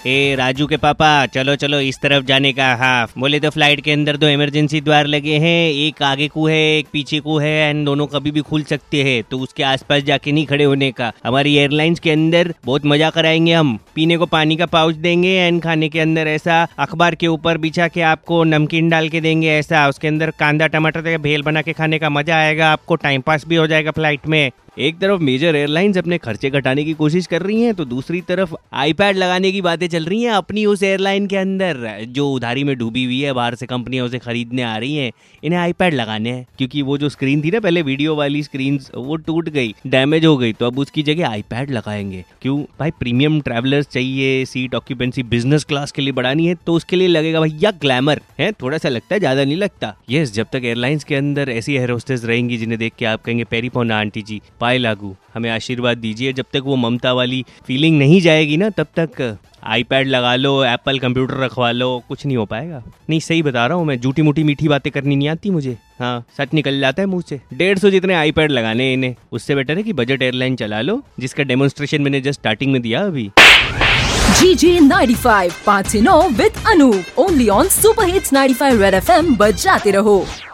ए राजू के पापा, चलो चलो इस तरफ जाने का। हाँ बोले तो फ्लाइट के अंदर 2 इमरजेंसी द्वार लगे हैं, एक आगे को है एक पीछे को है, एंड दोनों कभी भी खुल सकते हैं, तो उसके आसपास जाके नहीं खड़े होने का। हमारी एयरलाइंस के अंदर बहुत मजा कराएंगे हम। पीने को पानी का पाउच देंगे, एंड खाने के अंदर ऐसा अखबार के ऊपर बिछा के आपको नमकीन डाल के देंगे, ऐसा उसके अंदर कांदा टमाटर का भेल बना के खाने का मजा आएगा आपको, टाइम पास भी हो जाएगा फ्लाइट में। एक तरफ मेजर एयरलाइंस अपने खर्चे घटाने की कोशिश कर रही हैं, तो दूसरी तरफ आईपैड लगाने की बातें चल रही हैं अपनी उस एयरलाइन के अंदर जो उधारी में डूबी हुई है, बाहर से कंपनियां उसे खरीदने आ रही हैं। इन्हें आईपैड लगाने हैं, क्योंकि वो जो स्क्रीन थी ना पहले वीडियो वाली स्क्रीन, वो टूट गई, डैमेज हो गई, तो अब उसकी जगह आईपैड लगाएंगे। क्यों भाई, प्रीमियम ट्रैवलर्स चाहिए, सीट ऑक्यूपेंसी बिजनेस क्लास के लिए बढ़ानी है, तो उसके लिए लगेगा भैया ग्लैमर है, थोड़ा सा लगता है, ज्यादा नहीं लगता। यस, जब तक एयरलाइंस के अंदर ऐसी एयर होस्टेस रहेंगी जिन्हें देख के आप कहेंगे पेरी पोना आंटी जी, पाए लागू, हमें आशीर्वाद दीजिए, जब तक वो ममता वाली फीलिंग नहीं जाएगी ना, तब तक आईपैड लगा लो, एप्पल कंप्यूटर रखवा लो, कुछ नहीं हो पाएगा। नहीं, सही बता रहा हूँ मैं, झूठी मूठी मीठी बातें करनी नहीं आती मुझे। हाँ, सच निकल जाता है मुंह से। 150 जितने आईपैड लगाने इन्हें, उससे बेटर है कि बजट एयरलाइन चला लो, जिसका डेमोन्स्ट्रेशन मैंने जस्ट स्टार्टिंग में दिया अभी। GJ 95 5 9 with Anup, only on Super Hits 95 Red FM, बजाते रहो।